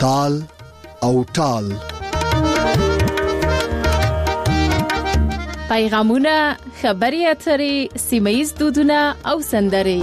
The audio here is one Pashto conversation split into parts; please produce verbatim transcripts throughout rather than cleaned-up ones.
تال او ټال. پیغامونه، خبري اترې، سیمه‌ییز دودونه او سندرې.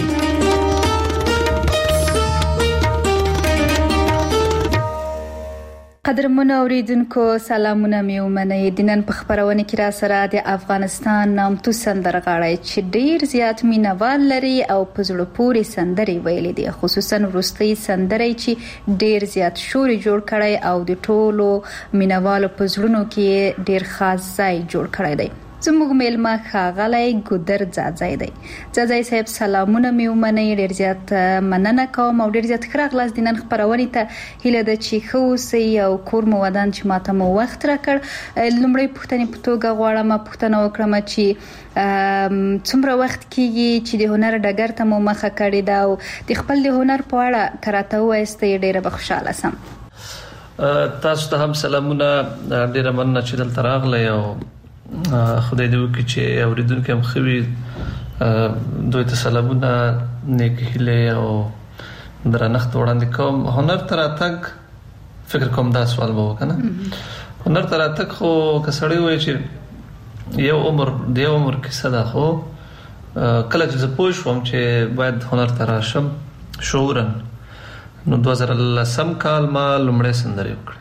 قدرمن اوریدونکو سلامونه مې ومنئ. د نن په خبرونه کې را سره د افغانستان نامتو سندرغاړی چې ډیر زیات مینوال لري او په زړه پورې سندرې ویلي دي، خصوصا وروستي سندرې چې ډیر زیات شور جوړ کړي او د ټولو مینوالو په زړونو کې ډیر خاص ځای جوړ کړی دی. زموږ میلمه ښاغلی ګودر ځاځی دی. ځاځی صاحب سلامونه مې ومنئ، ډیر زیات مننه کوم او ډیر زیات ښه راغلاست د نن خبرونه ته. هیله ده چې ښه اوسئ او کور مو ودان چې ماته مو وخت راکړ. لومړی پوښتنې په توګه غواړم پوښتنه وکړم چې څومره وخت کېږي چې د هنر ډګر ته مو مخه کړې ده او د خپل د هنر په اړه کراته وایستئ، ډیره به خوشاله سم. تاسو ته هم سلامونه، ډیره مننه چې دلته راغلی او خدای دې وکړي چې اوریدونکو هم خوي دوی ته سلامونه، نیک هیله او درنښت وړاندې کوم. هنر تر اتک فکر کوم دا سوال به وکنه. هنر تر اتک خو کسړی وای چې یو عمر دی عمر کې صدا خو کله چې زه پوه شوم چې باید هنر تر راشم شعورن نو دوه زره لسم کال ما لومړی سندرې وکړې.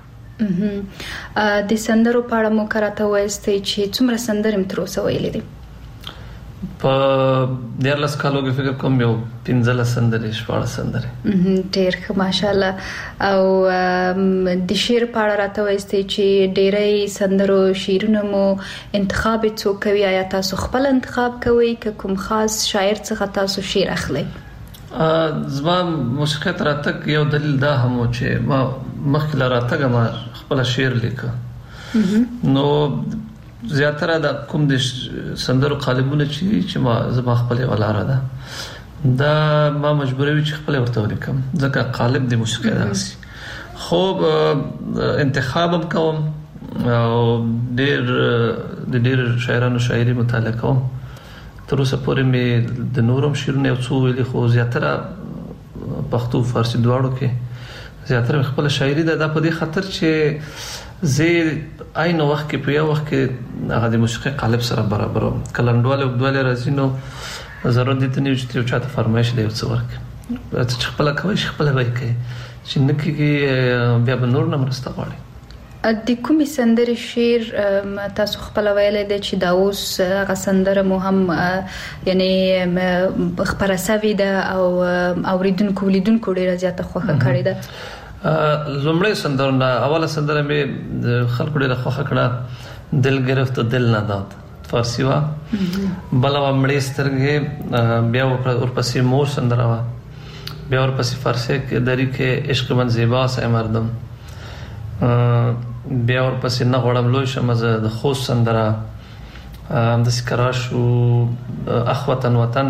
د سندرو په اړه مو کراته وایستئ چې څومره سندرې مې تر اوسه ویلې دي؟ په دیارلس کالو کې فکر کوم یو پنځه سندرې شپاړس سندرې. ډېر ښه ماشاءالله. او د شعر په اړه راته وایستئ چې ډېری سندرو شعرونه مو انتخاب څوک کوي؟ آیا تاسو خپل انتخاب کوئ که کوم خاص شاعر څخه تاسو شعر اخلئ؟ زما موسیقي تر اتک یو دلیل دا هم چې ما مخکې راتګه ما خپل شعر لیکه، نو زیاتره د کوم د سندرو قالبونه چې چې ما زما خپل ولاره ده دا ما مجبوروي چې خپل ورته ولیکم ځکه قالب د موسیقي داسي. خو انتخاب هم کوم او ډېر د ډېر شاعرانو شاعري مطالعه کوم. تر اوسه پورې مې د نورم شعرونه یو څو ویلي، خو زیاتره پښتو فارسی دواړو کې زیاتره خپل شاعري ده. دا په دې خاطر چې زه عین وخت کې په یو وخت کې هغه د موسیقي قالب سره برابر کلندواله او دواله راځي، نو ضرورت دي ته چې یو چاته فرمایش دی او څه ورک چې خپل کوي خپل وای کوي چې نکي بیا به نور نه مرسته غواړي. د کومې سندرې شعر تاسو خپل ویلې ده چې دا اوس هغه سندره مو هم یعنی خبره سوي ده او اوریدونکو ولیدونکو ډیره زیاته خوښه کړې ده؟ لومړی سندره نه اوله سندره مې خلکو ډیره خوښه کړه، دل گرفت و دل نداد فارسی وا. بل و مړې سترګې، بیا ورپسې مور سندره وا، بیا ورپسې فارسی کې دری کې عشق من زیبا سه مردم، بیا ورپسې نه غوړم لوی شمزه د خوست سندره، د سکراشو اخوتن وطن،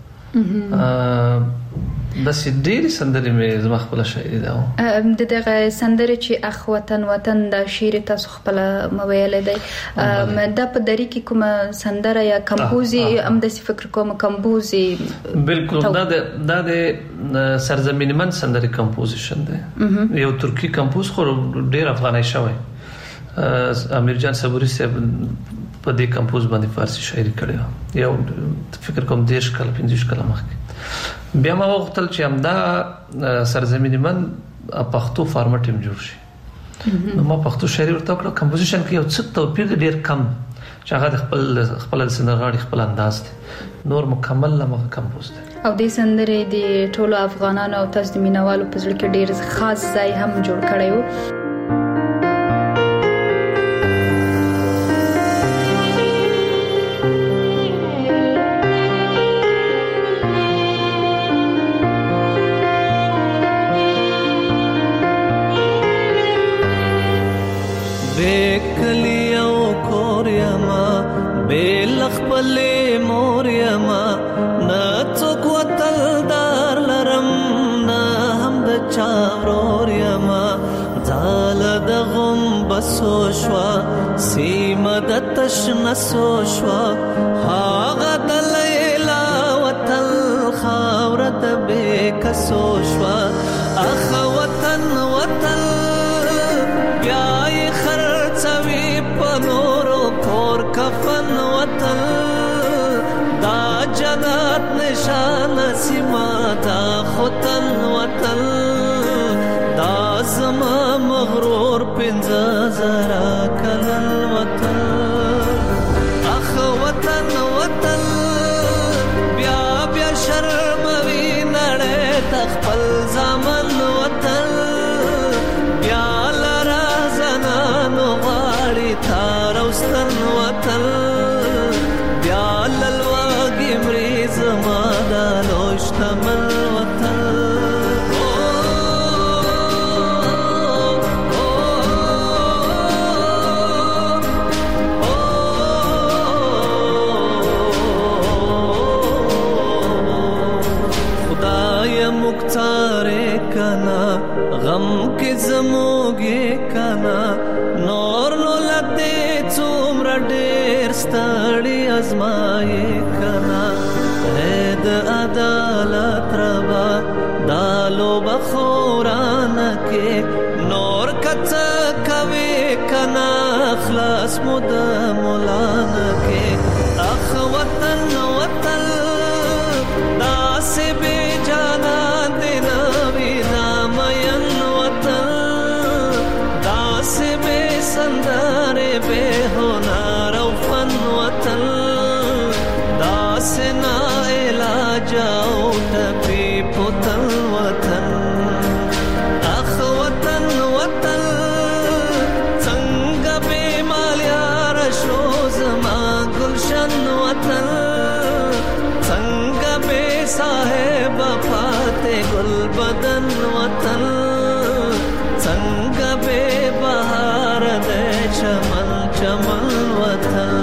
بس ډېری سندرې مې زما خپل شاعري ده. د دغه سندرې چې اخوتن وطن د شعر تاسو خپل مویل دی، دا په دری کې کومه سندره یا کمپوزي ام د فکر کوم کمپوزي؟ بالکل دا د دا د سرزمین من سندرې کمپوزیشن ده، یو ترکی کمپوز خو ډېر افغاني شوی، امیر جان صبوري صاحب په دې کمپوز باندې فارسی شاعري کړې، یو فکر کوم دیش کال پنځه کال مخکې. بیا ما وغوښتل چې همدا سرزمین من پښتو فارمټ هم جوړ شي، نو ما پښتو شاعري ورته وکړه. کمپوزیشن کې یو څه توپیر ډېر کم چې هغه خپل خپل سندرغاړي خپل انداز دی، نور مکمل لمغه کمپوز دی. او دې سندرې د ټولو افغانانو او تاسو د مینوالو په زړه کې ډېر خاص ځای هم جوړ کړی و. نسو شوا هاغه د لیلا وطن خاور د به کسو شوا اخ وطن وطن مختارے کنا غم کے زموگے کنا نور نو لتے څومره ډېر ستړي ازمایې کنا د عدالت ربا دالو بخورانه کې نور کڅ کوي کنا خلاص مود مولانا کې اخ وطن وطن داس بے جانا دینا وینا مین وطن داس بے سندر بے ہونار فن وطن داس نا علاج ټپی پوتن وطن اخ وطن وطن څنګه به مالیار شو زما گلشن وطن څنګه به صاحب فاتح گل بدن وطن څنګه به بهار دې چمن چمن وطن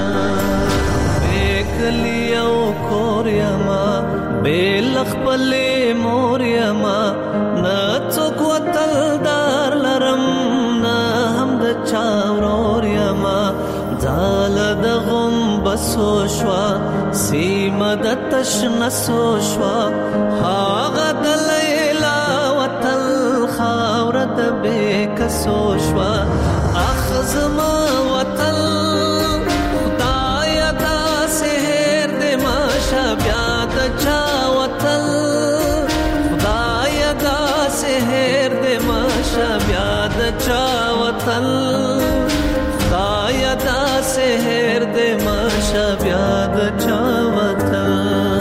بیکلیو کوریما بیلخ پلې موريما نه څوک وتل دار لرم نه هم د چاوروريما ځال د غم بسو شوا سیمه د تشنسو شوا هاغه د لیلا وتل خاور د بیکسو شوا اخزما وتل خدای دا سحر د ماشا بیا د چا وتل خدای دا سحر د ماشا بیا د چا وتل خدای دا سحر د ماشا بیا د چا وتل.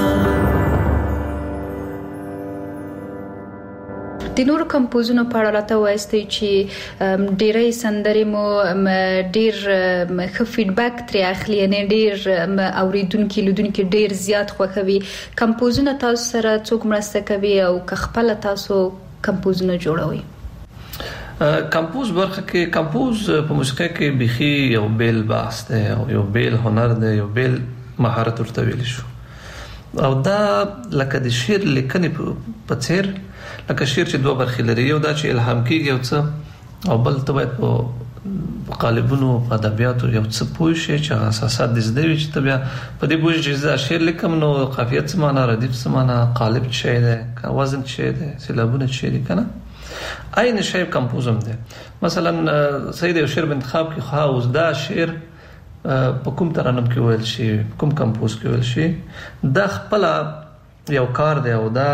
د نورو کمپوزونو په اړه راته وایستئ چې ډېرې سندرې مو ډېر ښه فیډبیک ترې اخلي یعنې ډېر اوریدونکي لیدونکي ډېر زیات خوښوي. کمپوزونه تاسو سره څوک مرسته کوي او که خپله تاسو کمپوزونه جوړوئ؟ کمپوز برخه کې کمپوز په موسیقۍ کې بيخي یو بیل بحث دی او یو بیل هنر دی یو بیل مهارت ورته ویل شو او دا لکه د شعر لیکنې په څیر لکه شعر چې دوه برخې لري یو دا چې الهام کیږي او څه او بل ته باید په قالبونو په ادبیاتو یو څه پوه شي چې اساسات د زده وي چې ته بیا په دې پوه شې چې شعر لیکم نو قافیه څه معنا ردیف څه معنا قالب څه دی وزن څه دی سیلابونه څه دي کنه عین شی کمپوزم دی مثلا سید شعر انتخاب کې خاص دا شعر په کوم ترانم کې ویل شي کوم کمپوز کې ویل شي دا خپل یو کار دی او دا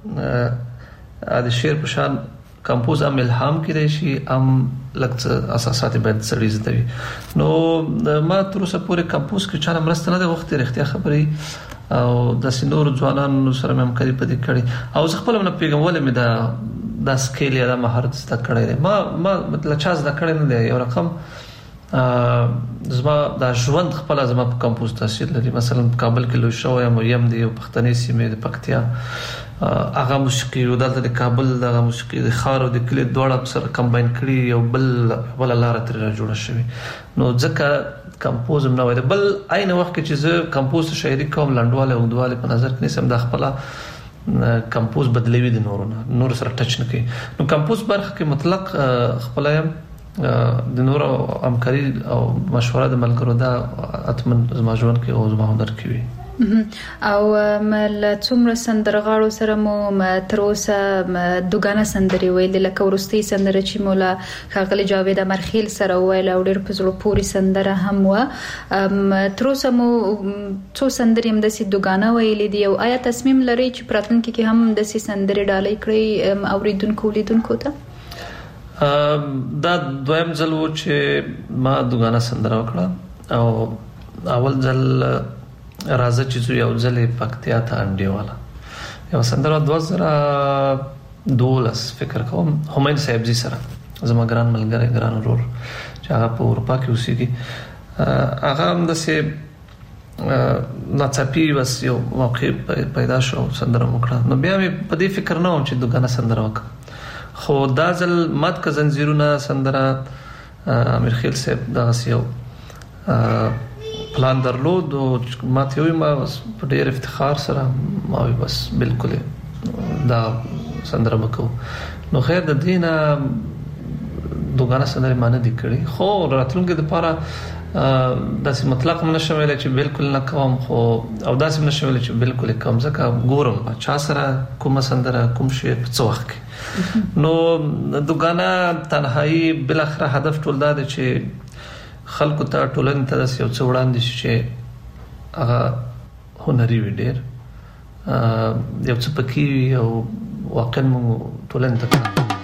د شعر په شان کمپوز هم الهام کړي شي هم لکه اساسات باید سړي زده وي نو ما تر اوسه پورې کمپوز کې چا مرسته نه ده وخت رښتیا خبري او د سينور ځوانانو سره مې همکاري پدې کړې او زه خپل نه پیغام ولې مې دا د سکیل یا د مهارت زده کړې ما ما مطلب چا زده کړې نه دی یو رقم زما د ژوند خپل زما په کمپوز تاثیر لري مثلا په کابل کې لوي شو یم یم دی په پښتني سیمه د پکتیا هغه موسیقي او د کابل د موسیقي د خار او د کلی دوړه سره کمباین کړي یو بل بل لار تر جوړه شوی نو ځکه کمپوز نه وای بل عین وخت کې چې زه کمپوز شاعري کوم لنډواله او دواله په نظر کې نسم د خپل کمپوز بدلوي د نورونه نور سره ټچ نه کوي نو کمپوز برخه کې مطلق خپل د نور همکاري او مشوره د ملګرو دا اتمن زما ژوند کې او زما هنر کې وي او مل څومره سندرغاړو سره مو تر اوسه دوګانه سندري ویل لکه ورستي سندره چې مولا خاغلی جاوید امرخیل سره ویل او ډېر په زړه پوري سندره هم و تر اوسه مو څو سندري هم د سي دوګانه ویل دي او آیا تصمیم لري چې پراتونکو کې هم د سي سندري ډالۍ کړی اوریدونکو لیدونکو ته دا دویم ځل و چې ما دوګانه سندره وکړه او اول ځل راځه چې یو ځل پکتیا ته انډیواله یو سندره دوه زره دولس فکر کوم همین صاحب جی سره زما ګران ملګری ګران ورور چې هغه په اروپا کې اوسېږي هغه هم داسې ناڅاپي بس یو موقع پیدا شو سندره وکړه نو بیا مې په دې فکر نه وم چې دوګانه سندره وکړم خو دا ځل مات که زنجیرونه سندره امیر خیل صاحب دغسې یو پلان درلود او ما ته وی ما په ډېر افتخار سره ما وی بس بالکل دا سندره مکو نو خیر د دینه دوغانه سندره معنی دي کړی خو راتلونکي د پاره داسې مطلق نه شویل چې بالکل نه کوم خو او داسې نه شویل چې بالکل کوم ځکه ګورم چا سره کومه سندره کوم شی په څو وخت نو دوغانه تنهایی بل اخر هدف ټول دا دی چې خلکو ته ټولنې ته داسې یو څه وړاندې شي چې هغه هنري وي ډېر یو څه پکې او واقعا موږ ټولنې ته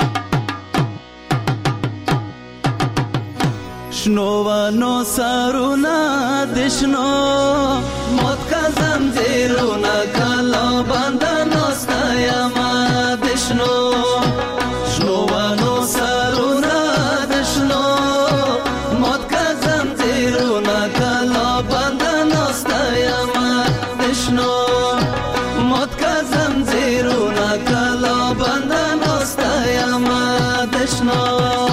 شنو ونو سرونا دشنو موت کا زنجیرونا کلا بندنو ستایما دشنو شنو ونو سرونا دشنو موت کا زنجیرونا کلا بندنو ستایما دشنو موت کا زنجیرونا کلا بندنو ستایما دشنو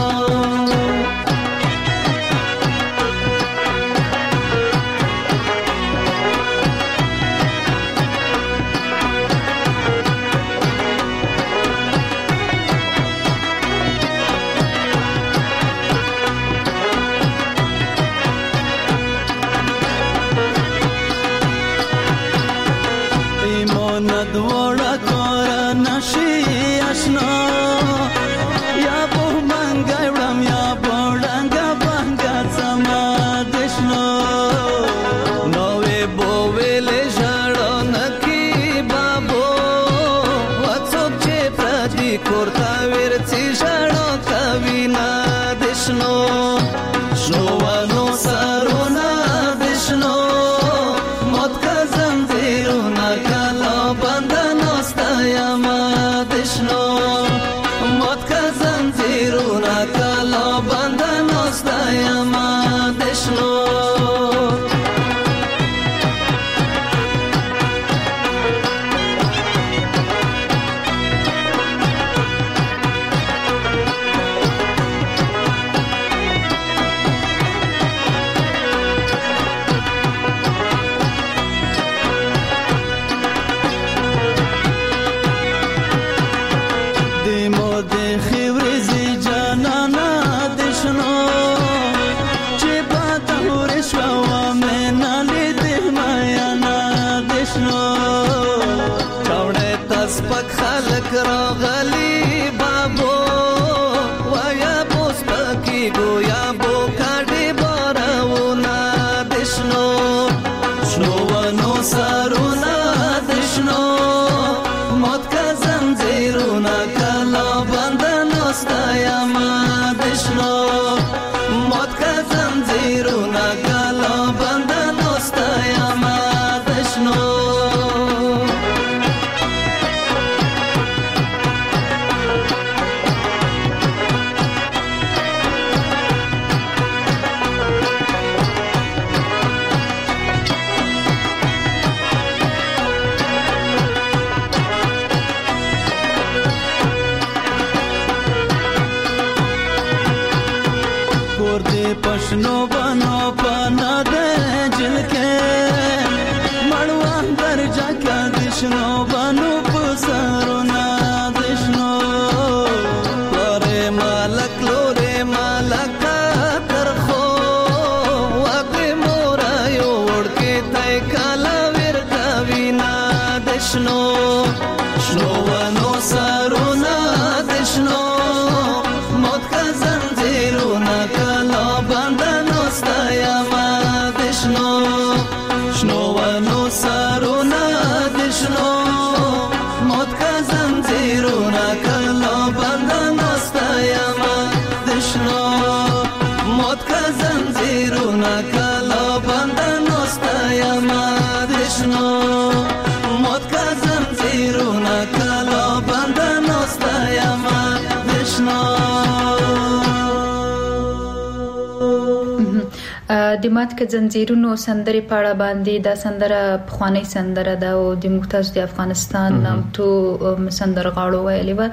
د مات ک زنجیرونو سندري پاړه باندې دا سندره پخوانی سندره ده او د ممتاز د افغانستان نامتو سندرغاړو ویلې و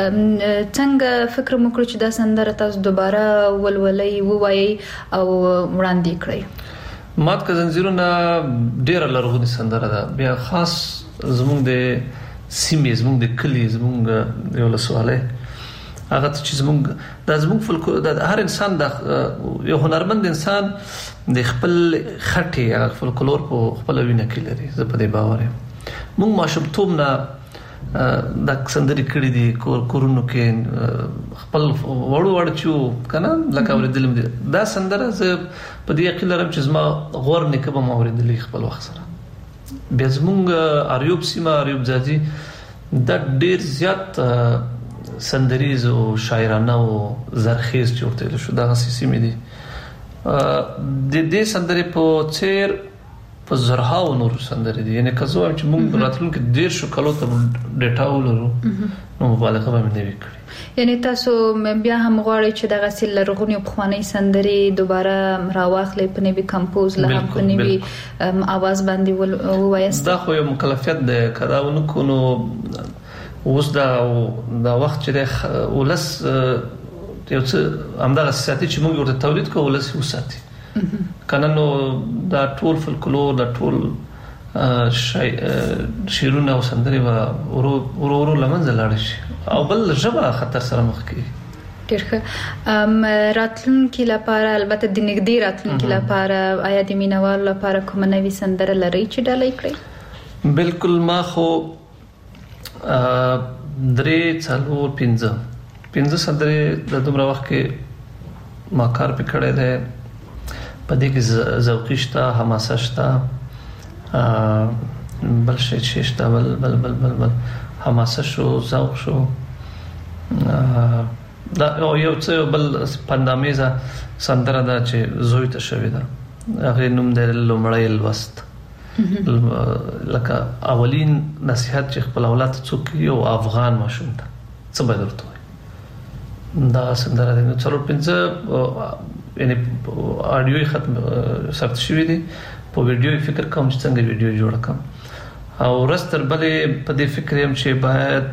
څنګه فکر مو کړ چې دا سندره تاسو دوباره ولولې ووایي او وړاندې کړئ مات ک زنجیرونو ډیر لرغونی سندره ده بیا خاص زموږ د سیمې زموږ د کلی زموږ یو لسواله هغه چې زموږ د زموږ فلکو د هر انسان د یو هنرمند انسان د خپل خټي هغه فلکلور په خپل وینه کې لري. زه په دې باور یم. موږ ماشومتوب نه د سندري کړي دي کور کورونو کې خپل وړو وړ چو کنه لکه ورېدلم دي دا سندره زه په دې عقیده لرم چې زما غور نه کبه ما ورېدلې خپل وخت سره. بیا زموږ اریوب سیمه اریوب ځاځي دا ډیر زیات سندریز او شاعرانه او زرخیز جوړتل شو. دا سیمې دي د دې سندري په چیر په زرها او نور سندري دي. یعنی که زه چې موږ راتلونکي ډیر شو کلو ته ډیټا ولرو نو مبالغه به نه وکړي. یعنی تاسو بیا هم غواړئ چې دغه سیل لرغونی پخوانی سندري دوباره راواخلئ په نوي کمپوز له هم په نوي आवाज باندې ووایست. دا خو یو مکلفیت ده کدا ونکو نو اوس دا دا وخت چې د ولس یو څه همدغه ساتي چې موږ ورته تولید کوو ولس وساتي کنه نو دا ټول فلکلور دا ټول شیرونه او سندري ورو ورو لمنځه لاړ شي او بل ژبه خطر سره مخ کیږي. ډیر ښه. راتلونکي لپاره البته د نږدې راتلونکي لپاره آیا د مینوالو لپاره کومه نوې سندره لرئ چې ډالۍ کړئ؟ بالکل. ما خو درې څلور پنځه پنځه سندري د دومره وخت کې ما کار پکړې ده. په دې کې ذوقي شته، حماسه شته، بل شي شته بل بل بل بل, بل. حماسه شو، ذوق شو، دا یو څه بل پندامیزه سندره ده چې زوی ته شوې ده. هغه نوم د لومړی لوست لکه اولین نصيحت چې خپل اولاد څوک یو افغان ماشوم ته څه به درته وي. دا سندره ده. څلور پنځه یعنی اډیو ختم ثبت شوی دي په ویډیو فکر کوم چې څنګه ویډیو جوړ کړم او رستر بلې په دې فکر يم چې باید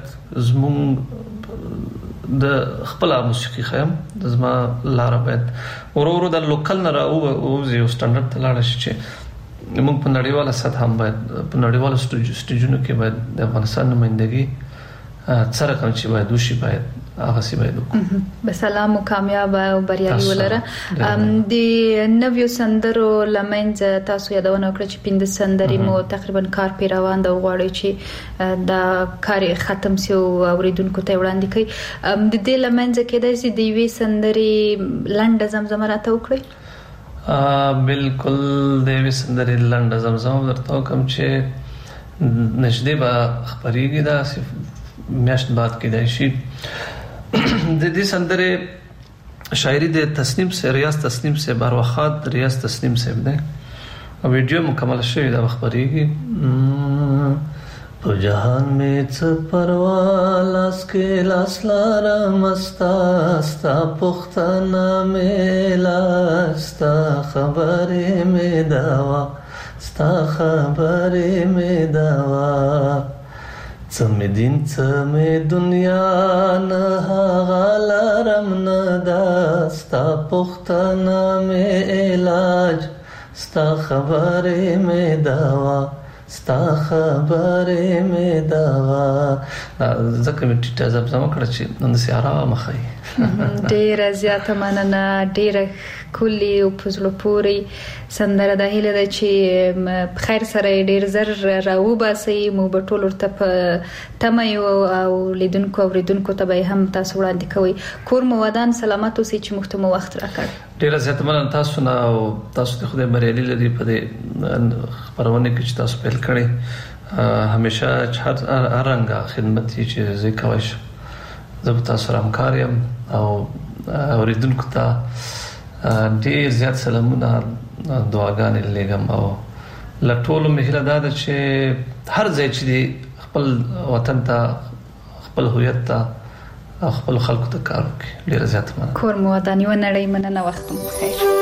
زموږ د خپل موسیقي خیم د زما لار باید ورو ورو د لوکل نه راو او یو سټانډرډ ته لاړ شي چې موږ په نړیواله سطح هم باید په نړیوالو سټیجونو کې باید د افغانستان نمائندګي سره کوم چې باید وشي باید هغه سی باید وکړو. به سلام او کامیاب او بریالي ولره. د نویو سندرو لمنځ تاسو یادونه وکړه چې پنځه سندري مو تقریبا کار پی روان دا غواړي چې دا کار ختم شي او اوریدونکو ته وړاندې کړي. د دې لمنځ کې د دې وی سندري لنډه زمزمه راته وکړي. بالکل د وی سندري لنډه زمزمه درته کوم چې نشدې به خبريږي دا میاشت بعد کې دی شي. د دې سندره شاعری د تسنیم سے ریاض تسنیم سے باروخات ریاض تسنیم سے ده او ویډیو مکمل شوی دا خبريږي. په جهان می څه پروا لاس کې لاس لاره مستا ستا پختانه می لاستا خبرې می داوا ستا خبرې می داوا څمې دین څمې دنیا نه هغه لارم نه دا ستا پختانه مې علاج ستا خبرې مې دوا ستا خبرې مې دوا. ځکه مې ټیټه زمزمه کړه چې نن سي آرام خي. ډیره زیاته مننه. ډیره کلی او پزلو پوری سندره د هیله ده چې خیر سره ډیر زر راو باسي مو په ټولو ته په تمه او لیدونکو او ریدونکو ته به هم تاسو وړاندې کوي. کور مو ودان سلامت اوسئ چې مختمو وخت راکړ. ډیره زیاته مننه تاسو نه او تاسو ته خدای بریالي لري په دې خبرونه کې چې تاسو پیل کړی. همیشه هر رنګه خدمت چې زه کوم زه به تاسو سره همکار یم او اوریدونکو ته ډیر زیات سلامونه دعاګانې لګم او لټول مهله دا ده چې هر ځای چې دی خپل وطن ته خپل هویت ته خپل خلکو ته کار وکړي. ډیر زیات مننه. کور مو ودان یو نړۍ مننه. وخت مو بخیر.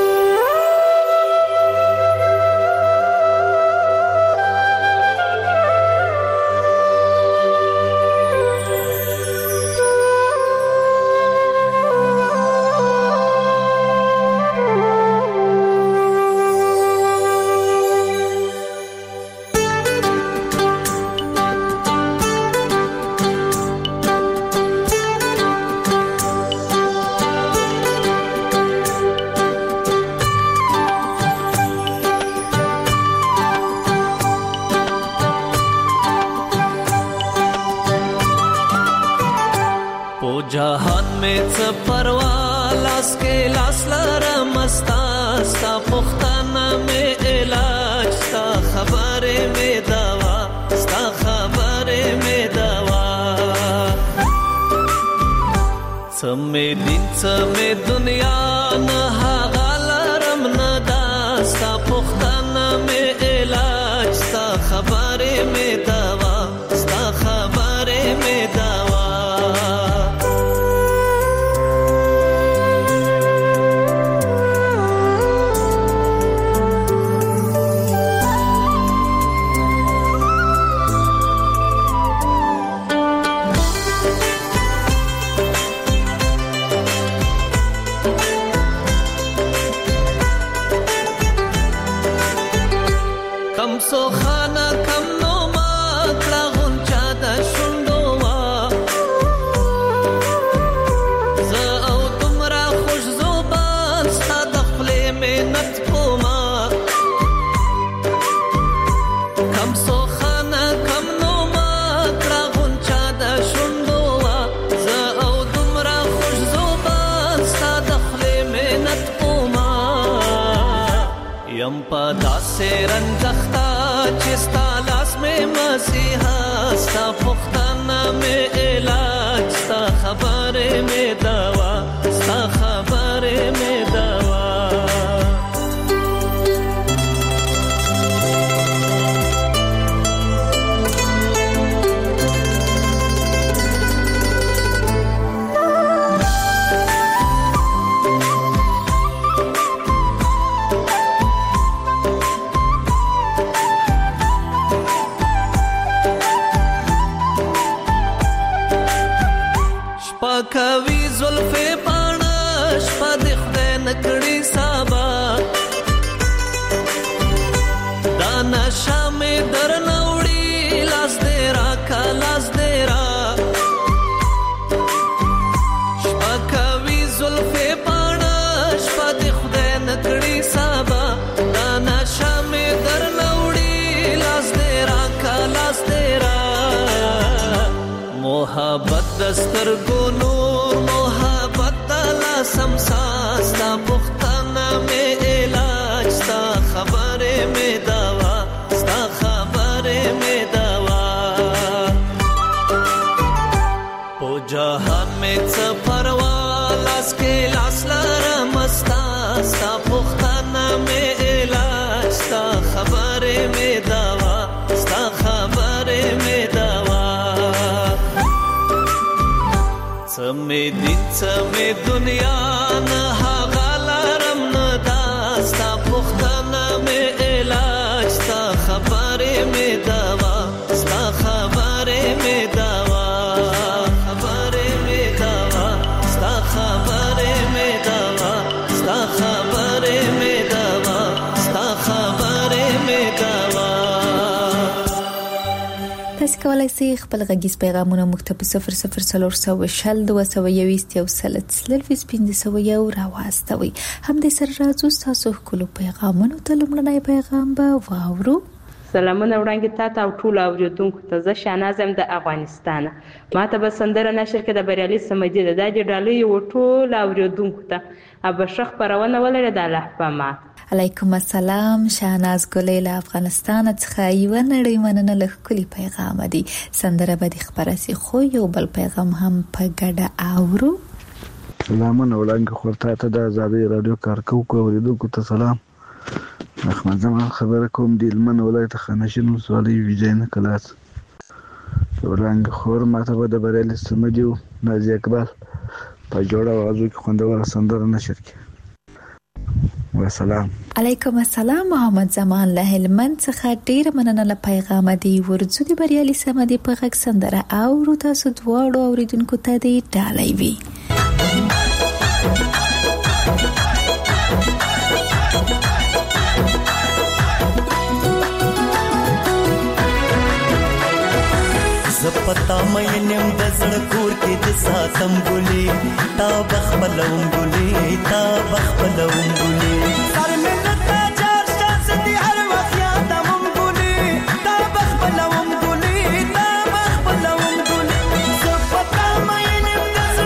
پو جهان میں څه پروا لاس کې لاس لرم ستا ستا پختانه مې علاج ستا خبرې مې دوا ستا خبرې مې دوا څه مې دین څه مې دنیا نه هغه لرم نه دا ستا پختانه مې علاج ستا خبرې مې دوا ستا خبرې مې دوا پدا سے رنجختا چستا لاس میں مسیحا ستا پختانہ میں علاج ستا خبر میں دوا ستا خبر میں دوا کوي زلفې پانش په د خدای نکړي سابا دا نشه مې در نوړي لاس دې را کا لاس دې را شپه کوي زلفې پانش په د خدای نکړي سابا دا نشه مې در نوړي لاس دې را کا لاس دې را محبت دستر گونو محبت دلا سمسا ستا پختانہ میں علاج ستا خبر میں دوا ستا خبر میں دوا پو جہان میں څه پروا لاس کے لاس لرم ستا ستا پختانہ میں علاج ستا خبر میں دوا ستا خبر میں دوا سمې دین سمې دنیا نه هغه لرم نه دا ستا پختانه مې علاج ستا خبرې مې دوا ستا خبرې مې دوا خبرې مې دوا ستا خبرې مې دوا ستا خبرې مې دوا ستا خبرې مې دوا تاسو کولای شئ خپل غږیز پیغامونه موږ ته په صفر صفر څلور سوه شل دوه سوه یوویشت یو سل څلوېښت پنځه سوه یو راواستوئ. همدې سره راځو ستاسو ښکلو پیغامونو ته. لومړنی پیغام به واورو. سلامونه وړاندې تاسو او ټول اوریدونکو ته. زه شاهناز یم د افغانستان. ما ته به سندره نشر کې د بریالي سمدي د داجې ډالۍ او ټول اوریدونکو ته ابه شخ پرونه ولري د الله په ما. علیکم السلام. شاهناز ګلې له افغانستان څخه یو نړۍ مننه له ښکلي پیغام دی. سندره به د خبرسي خو یو بل پیغام هم په ګډه اورو. سلامونه وړاندې خورته ته د آزادۍ رادیو کارکوونکو اوریدونکو ته سلام. احمد زمان خبره کوم د هلمند ولایت خانشین ولسوالۍ ویجاینه کلاس. وړاندې خور ماته به د بریالي سمدي او نازي اقبال په جوړه اوازو کې خوندوره سندره نشر کړي. وسلام. علیکم السلام. محمد زمان له هلمند څخه ډیر مننه له پیغام دی. ورځو د بریالي سمدي په غږ سندره اورو. تاسو دواړو اوریدونکو ته دی ډالۍ وي. زپتا مې نیم د زړه کور کې د ساتم ګلې تا بخبلوم ګلې تا بخبلوم ګلې سر مې لته چار شانس دي هر وخت یادوم ګلې تا بخبلوم ګلې تا بخبلوم ګلې زپتا مې نیم د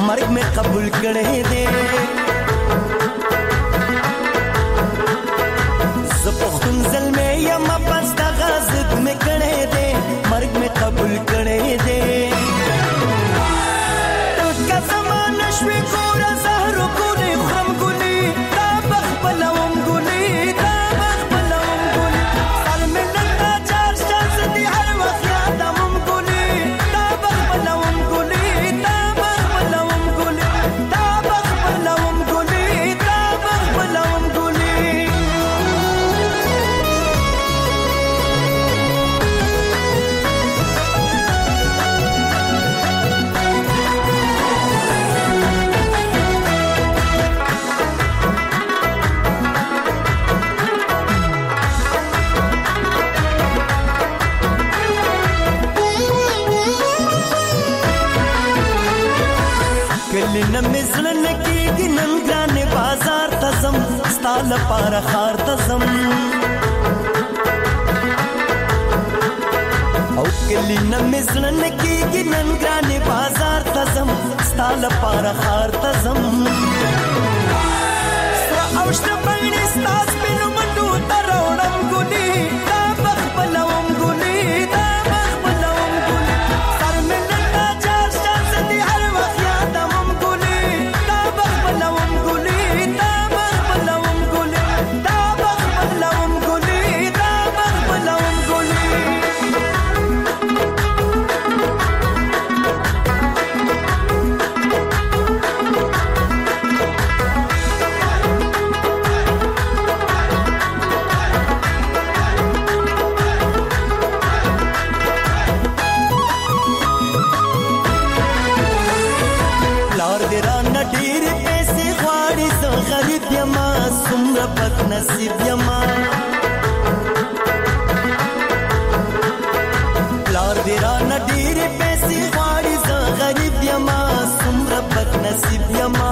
مرګ مې قبول کړې دې زه پښتون زلمې یم بس دغه ضد مې کړې دې مرګ مې قبول کړې دې که زمانه شوې ګوره زهرو ګلې خورم ګلې دا بخبلوم ګلې دا بخبلوم ګلې سر مې لکه چار شاز دي هر وخت یادوم ګلې دا بخبلوم ګلې دا بخبلوم ګلې دا بخبلوم ګلې دا بخبلوم ګلې کلی نمې زړه نه کېږي نن ګرانې بازار ته ځم ستا لپاره ښار ته ځم او کلی نمې زړه نه کېږي نن ګرانې بازار ته ځم ستا لپاره ښار ته ځم سره او شنه بڼې ستا سپینو منډو ته راوړم ګلې دا بخبلوم ګلې دا بخبلوم ګلې سر مې لکه چار شاز دي هر وخت یادوم ګلې دا بخبلوم ګلې دا بخبلوم ګلې دا بخبلوم ګلې دا بخبلوم ګلې پلار دې رانه ډېرې پیسې غواړي زه غریب یمه څومره بد نصیب یمه پلار دې رانه ډېرې پیسې غواړي زه غریب یمه څومره بد نصیب یمه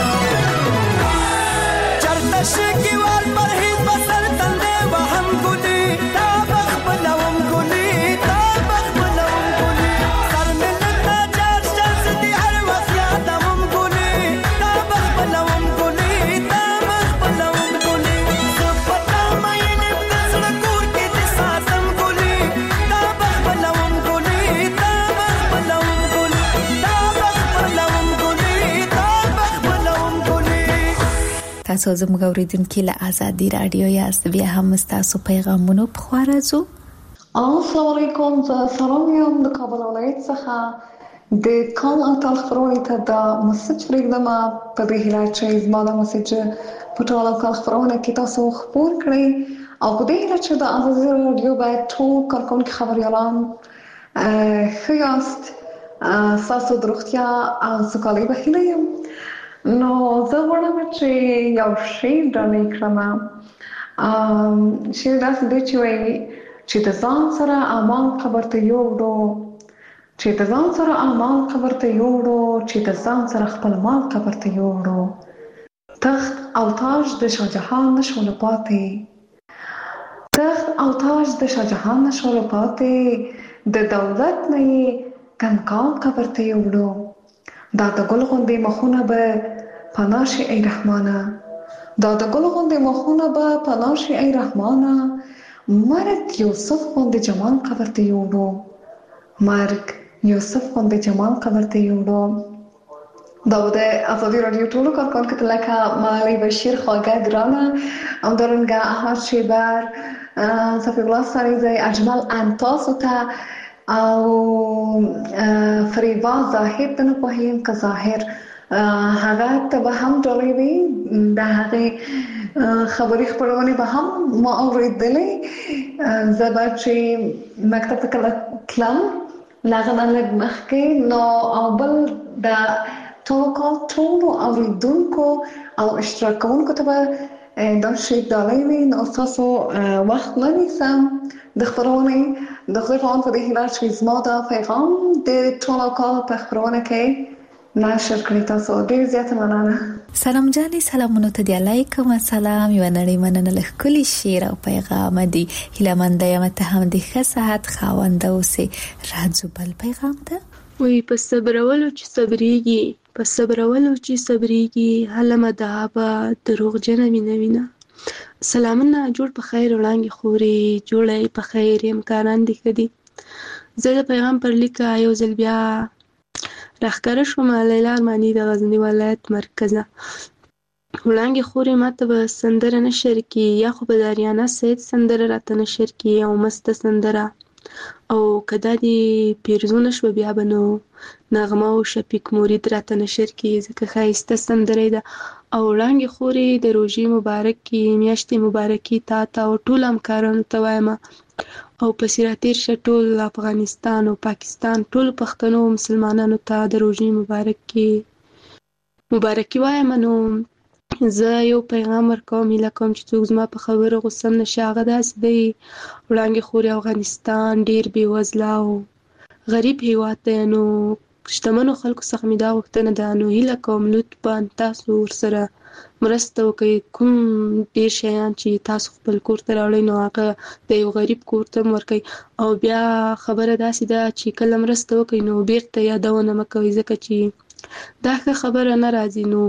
چرته شګیوال پرهیز به سر تندی وهم ګلې دا بخبلوم ګلې دا بخبلوم ګلې سر مې لکه چار شاز دي هر وخت یادوم ګلې دا بخبلوم ګلې دا بخبلوم ګلې زه په تا مین یم د زړه کور کې دې ساتم ګلې دا بخبلوم ګلې دا بخبلوم ګلې دا بخبلوم ګلې دا بخبلوم ګلې تاسو زموږ اوریدونکو له آزادي رادیو یاست بیا هم تاسو پیغامونه په خوا راځو السلام علیکم زه سلام یم د کابل ولایت څخه د کال او تل خبرونه ته د مسج پرېږدم په دې هیله چې زما د مسج په ټول او کال خبرونه کې تاسو خبر کړئ او په دې هیله چې د آزادي رادیو باید ټول کارکونکي خبریالان ښه یاست ستاسو د روغتیا او سوکالۍ په هیله یم نو زه غواړم چې یو شعر ډالۍ کړم شعر داسې دی چې وایي چې د ځان سره اعمال قبر ته یوړو چې د ځان سره اعمال قبر ته یوړو چې د ځان سره خپل مال قبر ته یوړو تخت او تاج د شاهجهان نشول پاتې تخت او تاج د شاهجهان نشول پاتې د دولت نه یې کنکال قبر ته یوړو دا د ګل غوندې مخونه به پناه شي ای رحمانه دا د ګل غوندې مخونه به پناه شي ای رحمانه مرګ یوسف غوندې جمال قبر ته یوړو مرګ یوسف غوندې جمال قبر ته یوړو دا د آزادي رادیو ټولو کارکونکو ته لکه مالی بشیر خواږه ګرانه همدارنګه احمد شیبر صفی الله سریزی اجمل انتاسو ته او فریبا ظاهر ته نه پوهیم که ظاهر هغه ته به هم ډالۍ وي د هغې خبري خپرونې به هم ما اورېدلې زه به چې مکتب ته کله تلم له هغه نه لږ مخکې نو او بل د ټولو کال ټولو اورېدونکو او اشتراک کوونکو ته به دا شی ډالۍ وي نو تاسو وخت نه نیسم د خبرونې د خدای په امان په دې هیله چې زما دا پیغام د ټولو کال په خبرونه کې نشر کړی تاسو ډېر زیاته مننه سلام جانې سلامونه ته دی علیکم السلام یو نړۍ مننه له ښکلي شعر او پیغام دی هیلهمنده یم ته هم د ښه صحت خاونده اوسې راځو بل پیغام ته وی په صبرولو چې صبرېږي په صبرولو چې صبرېږي هله مدعابه دروغجنه مینه وینه. سلامونه، جوړ په خیر وړانګې خورې، جوړی په خیر امکانان دې ښه دي. زه د پیغام پر لیکه یو ځل بیا راښکاره شومه، لیلا ارماني د غزني ولایت مرکزه. وړانګې خورې ماته به سندره نشر کړي، یا خو به د اریانا سید سندره راته نشر کړي او مسته سندره، او که دا دې پیرزو نه شوه بیا به نو نغمه او شفیق مرید راته نشر کړي، ځکه ښایسته سندره ده. او وړانګې خورې د روژې مبارکې میاشتې مبارکې تا ته او ټولو همکارانو ته وایم، او پسې راتېر شه ټول افغانستان او پاکستان ټولو پښتنو او مسلمانانو ته د روژې مبارکې مبارکي وایم. نو زه یو پیغام ورکوم، هیله کوم چې څوک زما په خبرو غوسه هم نشي. هغه داسې دی، وړانګې خورې افغانستان ډېر بېوزله او غریب هېواد دی، نو شتمنو خلکو څخه مې دا غوښتنه ده، نو هیله کوم لطفا تاسو ورسره مرسته وکړئ. کوم ډېر شیان چې تاسو خپل کور ته راوړئ نو هغه د یو غریب کور ته هم ورکړئ. او بیا خبره داسې ده چې کله مرسته وکړئ نو بیرته یادونه مه کوئ، ځکه چې دا ښه خبره نه راځي. نو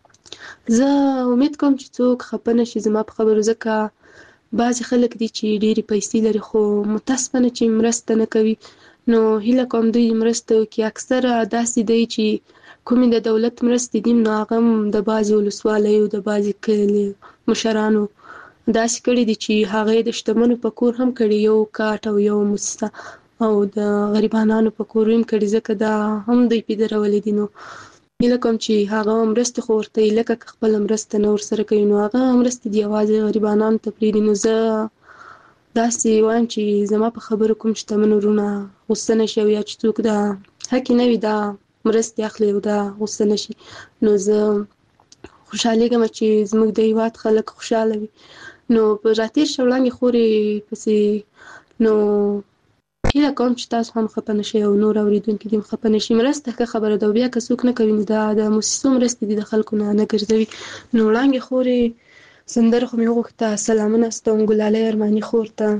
زه امید کوم چې څوک خفه نه شي زما په خبرو، ځکه بعضې خلک دي چې ډېرې پیسې لري خو متاسفانه چې مرسته نه کوي. نو هیله کوم دوی مرسته وکړي. اکثره داسې دی چې کومې د دولت مرستې دي نو هغه هم د بعضې ولسوالیو د بعضې کلي مشرانو داسې کړي دي چې هغه یې د شتمنو په کور هم کړي، یو کاټ او یو موسسه، او د غریبانانو په کور هم کړي، ځکه دا هم دوی پیدرولي دي. نو هیله کوم چې هغه مرستې خو ورته یې لکه که خپله مرسته نه ورسره کوي نو هغه مرستې دي یوازې غریبانانو ته پرېږدي. نو زه داسې وایم چې زما په خبرو کوم شتمن وروڼه غوسه نه شي، او یا چې څوک دا حقې نه وي دا مرستې اخلي او دا غوسه نه شي. نو زه خوشحالېږم چې زموږ د هېواد خلک خوشحاله وي. نو په راتېر شه وړانګې خورې پسې نو هیله کوم چې تاسو هم خفه نه شئ او نور اورېدونکي دې هم خفه نه شي. مرسته ښه خبره ده، او بیا که څوک نه کوي نو دا د موسسو مرستې دي د خلکو نه نه ګرځوي. نو وړانګې خورې سندره خو مې وغوښته، سلامونه استوم ګلالۍ ارماني خور ته،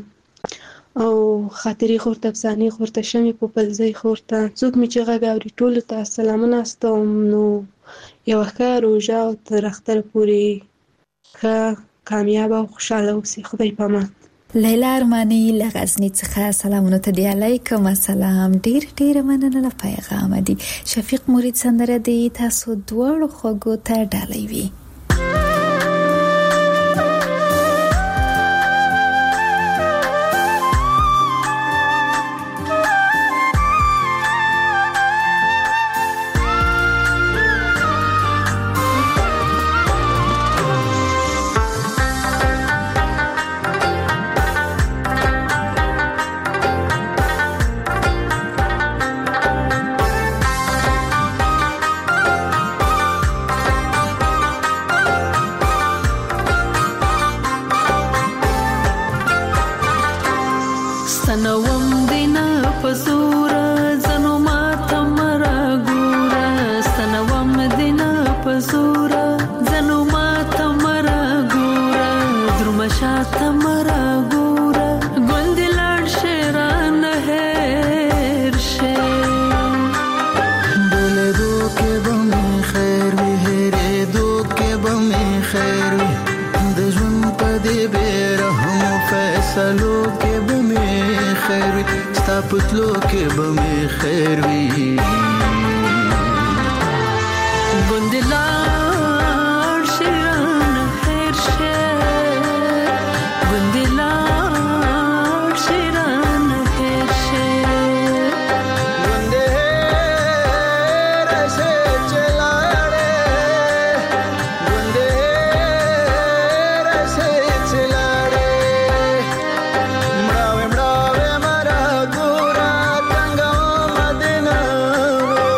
او خاطرې خور ته، افسانې خور ته، شمې پوپلزۍ خور ته، څوک مې چې غږ اوري ټولو ته سلامونه استوم. نو یوه ښه روژه او تر اختره پورې ښه کامیابه او خوشحاله اوسئ. خدای پامان. لیلا ارماني له غزني څخه سلامونه ته دی. علیکم السلام، ډېر ډېره مننه له پیغامه دي. شفیق مرید سندره دی تاسو دواړو خوږو ته ډالۍ وي. Mrawe mrawe mara gura tanga madina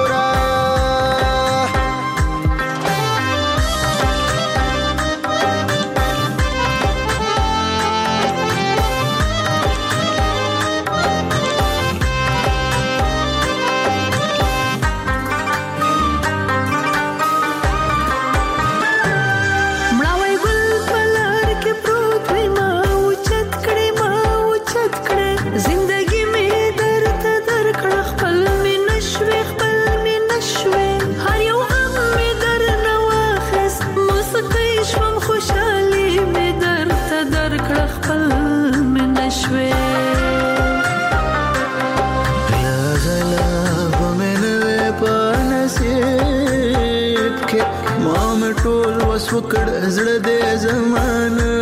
وکړ زړه دې زمانه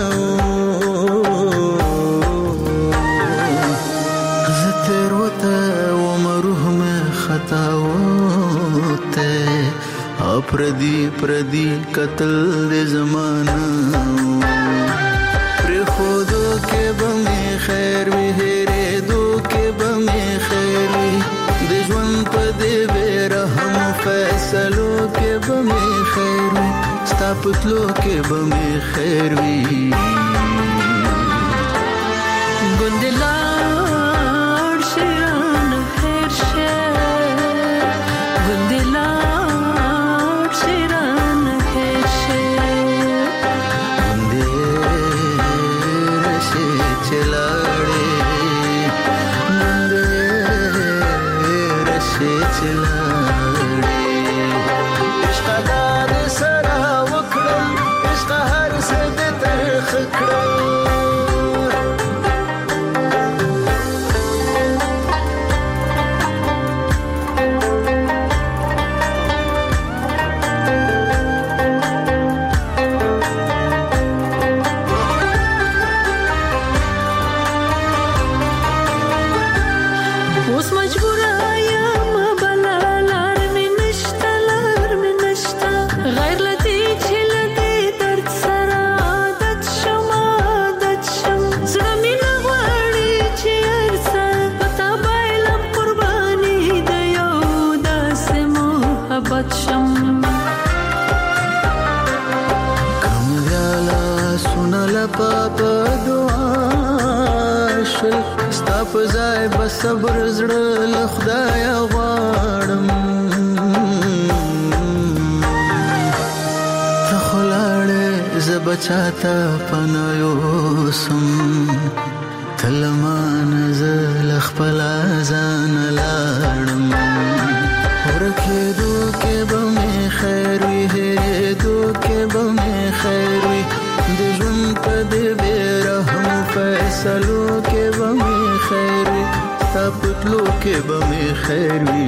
زه تیر وته وم روح مې خطا وته پردي پردي قتل دې زمانه پر خودو کې به مې خیر وي هېرېدو کې به مې خیر وي د ژوند په دې بې رحم فیصلو کې به مې خیر وي ستا په تلو کې به مې خیر وي ګوندې لاړ شي رانه هېر شي ګوندې لاړ شي رانه هېر شي ګوندې راشي چې لاړې ګوندې راشي چې لاړې عشقه دا دې سره وکړم عشقه هر څه دې ترخ کړم اوس مجبوره یم بله لار مې نشته لار مې نشته غیر له دې چې له دې درد سره عادت شم عادت شم زړه مې نه غواړي چې هر څه په تا بایلم قرباني د یو داسې محبت شم کمزاله سونه لپه په دعا شل ستا په ځای به صبر زړه له خدایه غواړم ته خو لاړې زه به چاته پناه یوسم ته له مانه زه له خپله ځانه لاړم ورکېدو کې به مې خیر وي هېرېدو کې به مې خیر وي د ژوند په دې بې رحم فیصلو کې به مې خیر وي ستا په تلو کې به مې خیر وي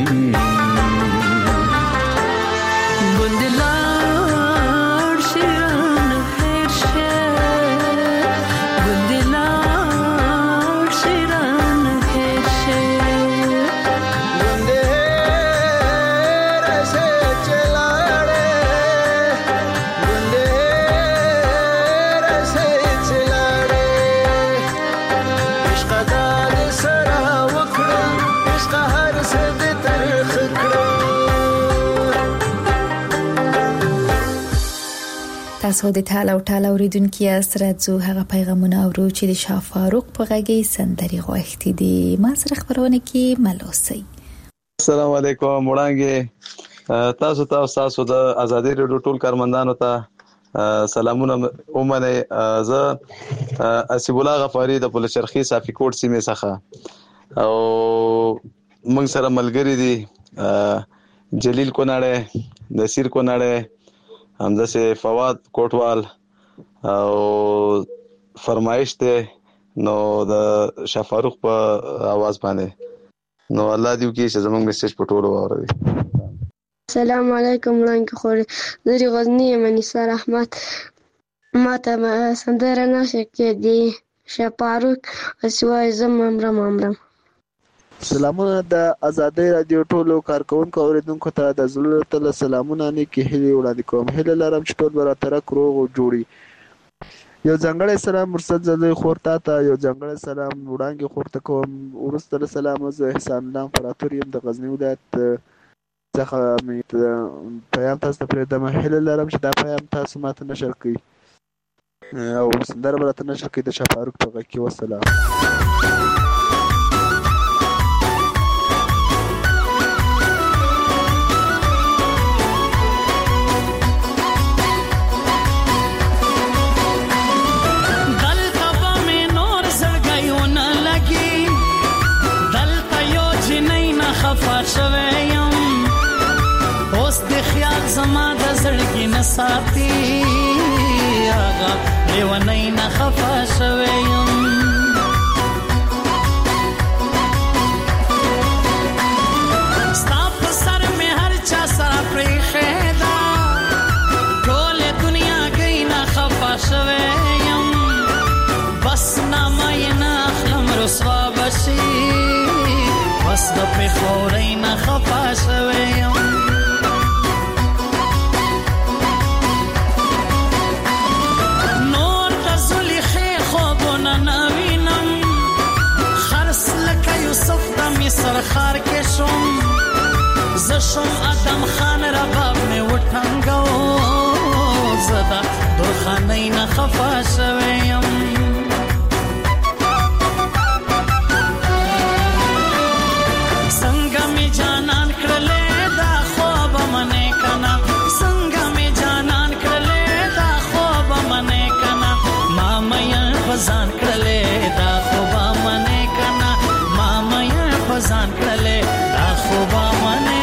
ګوندې لاړ شي رانه هېر شي ګوندې لاړ شي رانه هېر شي ګوندې راشي چې لاړې ګوندې راشي چې لاړې عشقه دا دې سره وکړم عشقه هر څه دې ترخ کړم تاسو د ټال او ټال اوریدونکو یاست راځو هغه پیغامونه اورو چې د شاه فاروق په غږی سندري غوښتي دي ما سره خبرونه کې ملوسي السلام علیکم وړاندې تاسو تاسو تاسو د ازادي رادیو ټول کارمندانو ته سلامونه اومنه زه اسیب الله غفاری د پولچرخي صافي کوټ سیمه څخه او موږ سره ملګری دي جلیل کوناړه نصیر کوناړه همزه سه فواد کوټوال او فرمایش ته نو د شاه فاروق په आवाज باندې نو الله دې وکړي چې زموږ میسج په ټولو واوروي السلام علیکم وړاندې خوري زری غزنی منیسار احمد ماته سندره نشه کې دی شاه فاروق اسوای زم امرم امرم سلامونه د ازادي رادیو ټولو کارکونکو اوریدونکو ته د زړه تل سلامونه نه کې هلي وړاندې کوم هله لرم چې ټول براتره کروغ او جوړي یو ځنګړی سلام مرصد زلوی خورتا ته یو ځنګړی سلام وړاندې خورته کوم ورسته سلام زه احسان الله امپراتور يم د غزنی ولایت څخه مې پیغام تاسو ته پرېږدم هله لرم چې دا پیغام تاسو ماته نشر کړئ او سندره براته نشر کړئ د شاه فاروق په غږ کې والسلام زما د زړګي نه ساتي هغه لیونی نه خفه شوی یم ستا په سر مې هر چا سره پرېښې ده ټولې دنیا وشي بس د پخورې نه خفا شوی یم نور د زلیخې خوبونه نه وینم خرس لکه یوسف د مصر ښار کې شوم زه شوم ادم خان رباب مې وټنګو زه د درخانۍ نه خفا شوی یم څنګه مې جانان کړلې دا خوب منې کنه څنګه مې جانان کړلې دا خوب منې کنه ما مې فزان کړلې دا خوب منې کنه ما مې فزان کړلې دا خوب منې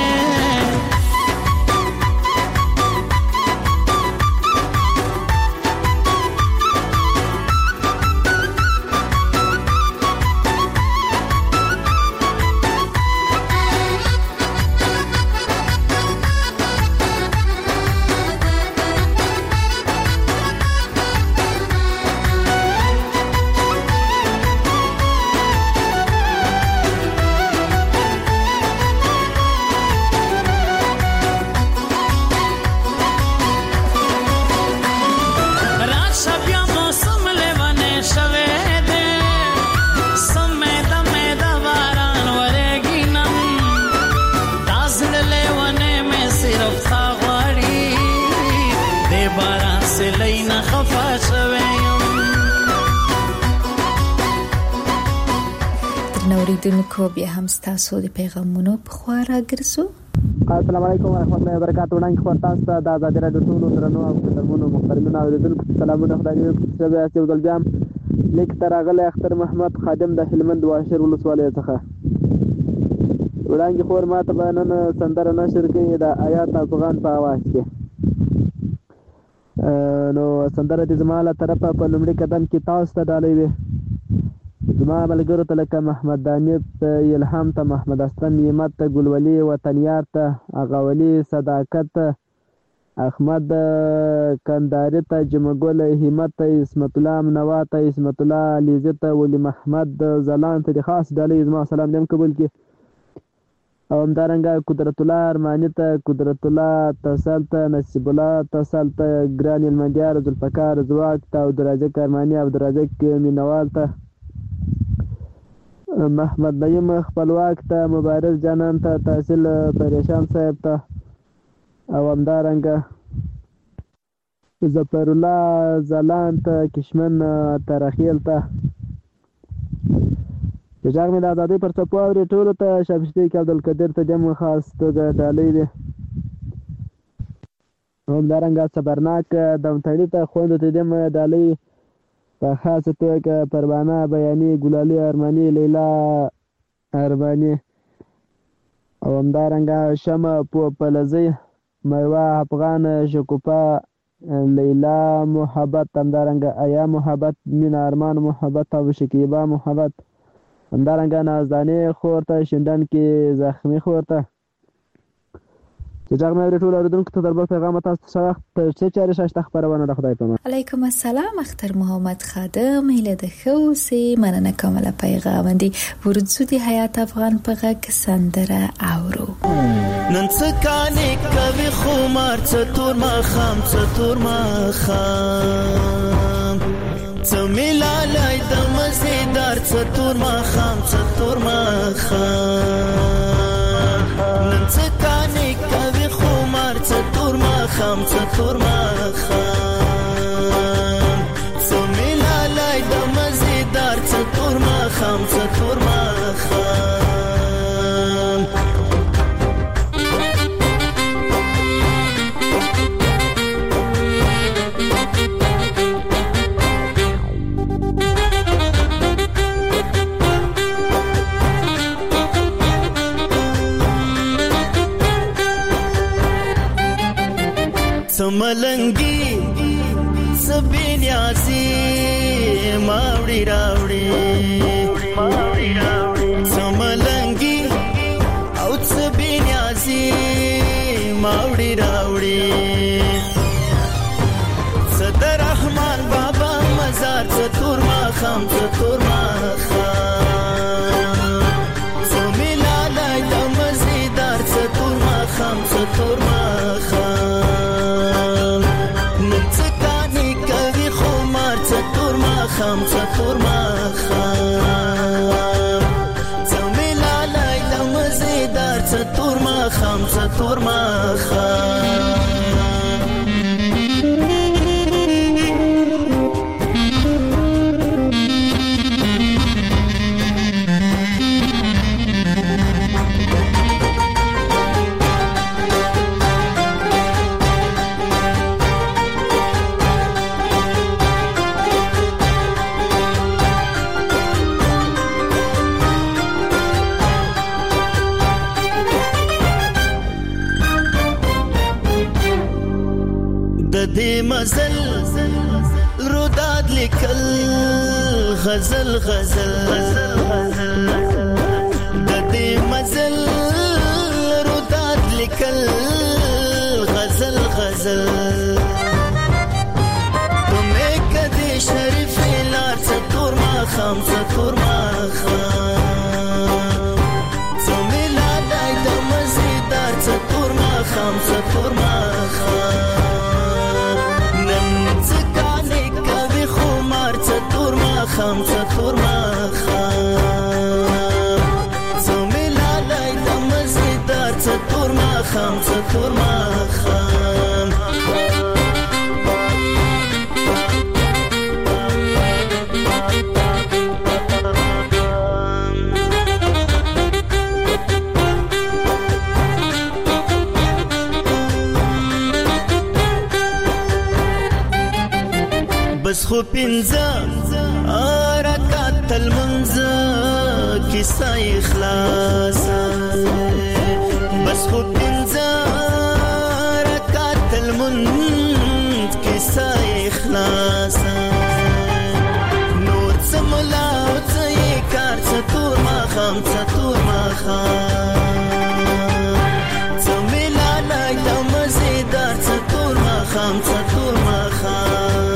اوریدونکو بیا هم ستاسو د پیغامونو په خوا راګرځو. السلام علیکم ورحمۃ اللہ وبرکاتہ. وړاندې خبر تاسو ته د آزادۍ راډیو ټولو درنو او محترمو محترمینو اوریدونکو سلامونه خدای دې وکړي. یو ځل بیا لیک ته راغلی اختر محمد خادم د هلمند واشر ولسوالۍ څخه. وړاندې خبر ماته به نن سندره نشر کوي د آیات افغان په اواز کې. نو سندره دې زما له طرفه په لومړي قدم کې تاسو ته ډالۍ وي. زما ملګرو ته لکه محمد دانیت الهام ته محمد اسلم یمت ته ګلولي وطنیار ته اغاولي صداقت احمد کنداري ته جمګل همت ته اسمت الله منوا ته اسمت الله علیزه ته ولی محمد زلان ته خاص ډالۍ زما سلام دې قبول کړي. او همدارنګه قدرت الله ارمانی ته قدرت الله تسل ته نصیب الله تسل ته ګران المندیار ذوالفقار زواک ته او درازک ارمانی او درازک مینوال ته محمد نعیم خپلواک ته مبارز جانان ته تحصیل پریشان صاحب ته او همدارنګه ظفر الله زلان ته کشمن ترخیل ته د جاغ مې د آزادۍ پر څپو اورې ټولو ته شابشتي کې عبدالقدیر ته دم خاص توګه ډالۍ دی. همدارنګه صبرناک دمتړي ته خویندو ته دم ډالۍ په خاصه توګه پروانه بیاني ګلالي ارماني لیلا ارماني او همدارنګه شمع پلزی میوه افغان شکوفا لیلا محبت همدارنګه ایا محبت مین ارمان محبت او شکیبا محبت همدارنګه نازدانې خور ته شندن کې زخمی خور ته چې ځاګ مې ټول اوریدونکو ته دربه پیغام تاسو ته څه چاري شاشته خبرونه د خدای په امان. علیکم السلام اختر محمد خادم هله د خوسي مننه کومه پیغام دی ورځو دی حیات افغان په غږ سندره اورو. نن څه کانې کوي خمار څه تور ما خام څه تور ما خام څه ملالای د مزیدار څه تور ما خام څه تور ما خام نن څه کانې کوي خمار څه تور ما خام څه تور ما خام څه ملالای د مزیدار څه تور ما خام څه تور ما خام سملنګي سبینیاسي ماوړي راوړي ماوړي راوړي سملنګي او سبینیاسي ماوړي راوړي صدر رحمان بابا مزار ستور ما خام ستور ما خام تور ماخا دې مزل روداد لیکل غزل غزل د دې مزل روداد لیکل غزل غزل تمه کدي شریف لار څتور ما خام څتور ما خام تمه لا دای د مزیدار څتور ما خام څتور ما خام خام څتور ما خام زمي لالای د مزیدار څتور ما خام څتور ما خام بس خو پنځه رکعت المنځ کیسه اخلاص بس خو پنځه رکعت المنځ کیسه اخلاص نور سملا او څه کار څتور ما خام څتور ما خام سملا لای د مزیدار څتور ما خام څتور ما خام